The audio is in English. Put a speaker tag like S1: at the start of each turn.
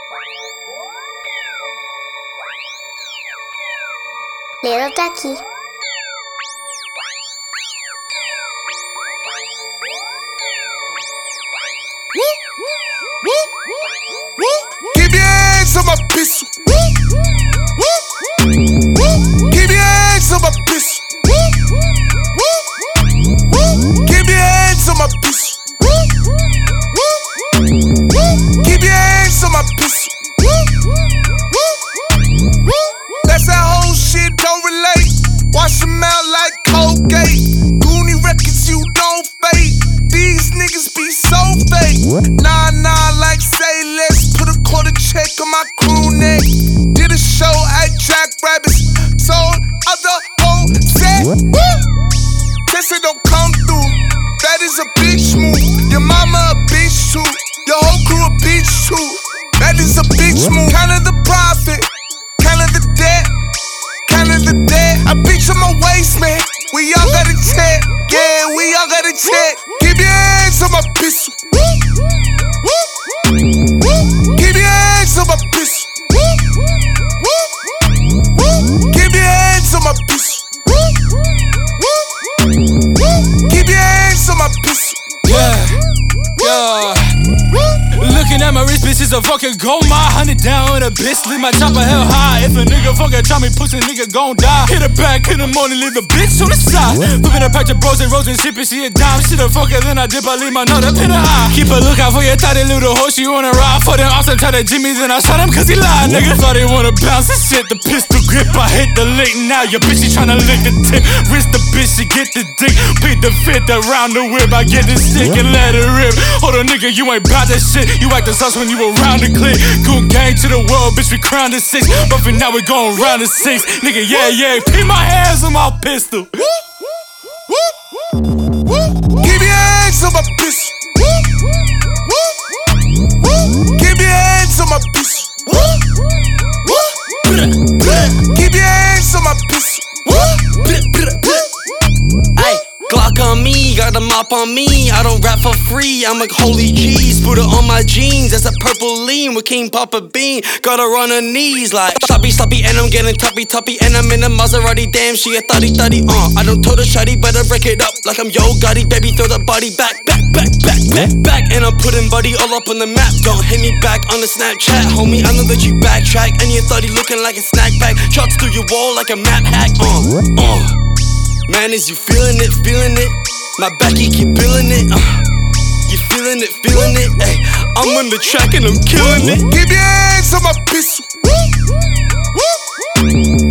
S1: Little Ducky.
S2: Keep your hands on my pistol. Keep your hands on my pistol. Keep your hands on my pistol. Keep your hands on my pistol. That's that whole shit, don't relate. Wash them out like Colgate. Goonie records, you don't fake. These niggas be so fake. Nah, like say less. Put a quarter check on my crew neck. Did a show at Jack Rabbit's. Sold out the whole set. Guess it don't come through. That is a bitch move. Your mama a bitch too. Your whole crew a bitch too. That is a bitch move. Counting the profit. Counting the debt. Counting the debt. I bitch on my waist, man. We all got a check. Yeah, we all got a check. Keep your hands on my pistol. Keep your hands on my pistol. Keep your hands on my pistol. Keep your hands on my pistol.
S3: Yeah. Looking at my wrist, bitch, is a fucking gold mine. 100 down with a bitch, leave my chopper hell high. If a nigga fucking try me, pussy nigga gon' die. Hit her back in the morning, leave the bitch on the side. Whipping a patch of bros and rolls and shit, she a dime. Shit a fucker, then I dip, I leave my nut up in her eye. Keep a lookout for your thotty little hoe, she wanna ride. For them awesome, try to Jimmy, then I shot him cause he lied. Nigga thought he wanna bounce and shit, the pistol grip. I hit the lick now, your bitch, she tryna lick the tip. Wrist the bitch, she get the dick. Beat the fit around the whip, I get the stick and let it rip. Hold on, nigga, you ain't bout that shit. You act the sauce when you around the click. Goon gang to the world, bitch, we crowned the 6. But for now we going round the 6. Nigga, yeah, keep my hands on my pistol.
S2: Keep your hands on my pistol. Keep your hands on my pistol. Keep your hands on my pistol.
S4: Ay, Glock on me, got a mop on me. I don't rap for free, I'm like holy jeez. Put it on my jeans, that's a purple lean with King Papa Bean. Gotta run her knees like sloppy, and I'm getting toppy, and I'm in a Maserati. Damn, she a thotty. I don't told her shawty, better break it up like I'm Yo Gotti. Baby, throw the body back, and I'm putting body all up on the map. Don't hit me back on the Snapchat, homie. I know that you backtrack, and you thought he looking like a snack pack. Shots through your wall like a map hack. Man, is you feeling it? My backy keep feeling it. You feeling it? Ay, I'm on the track and I'm killing it.
S2: Keep your hands on my pistol.